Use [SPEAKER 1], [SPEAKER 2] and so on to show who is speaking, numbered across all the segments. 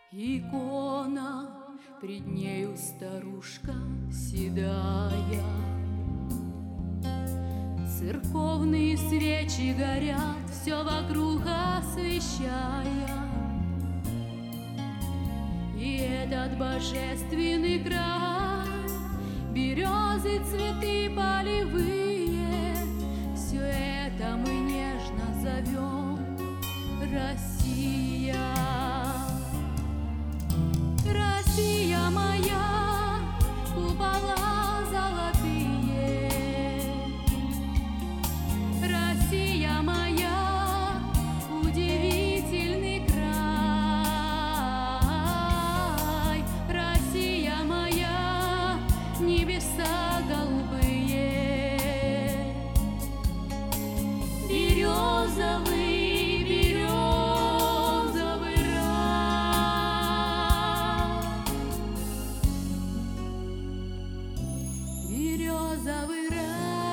[SPEAKER 1] Икона, пред нею старушка седая. Церковные свечи горят, все вокруг освещая. И этот божественный край, березы, цветы полевые, все это мы нежно зовем Россия. Россия моя, купола золотые. Россия моя, удивительный край. Россия моя, небеса голубые. Березовый, березовый рай.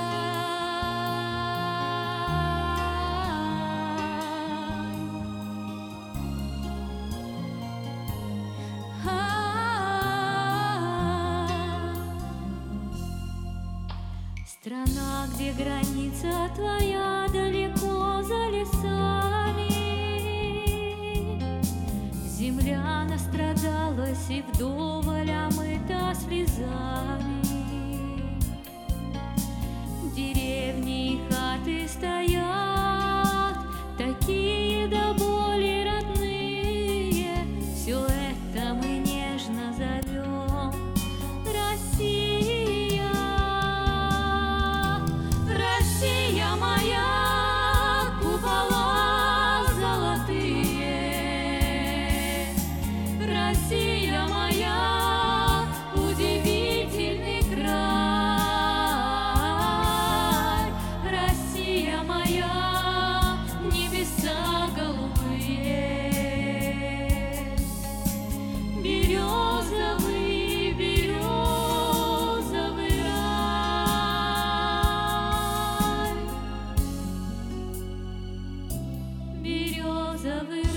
[SPEAKER 2] Страна, где граница твоя далеко за лесами, земля настрадалась и вдоволь омыта слезами. Деревни и хаты стоят, такие до боли родные. Все это мы нежно зовем Россия. Россия моя, купола золотые. Россия моя, удивительный край. Россия моя, небеса голубые. Березовый, березовый рай. Березовый рай.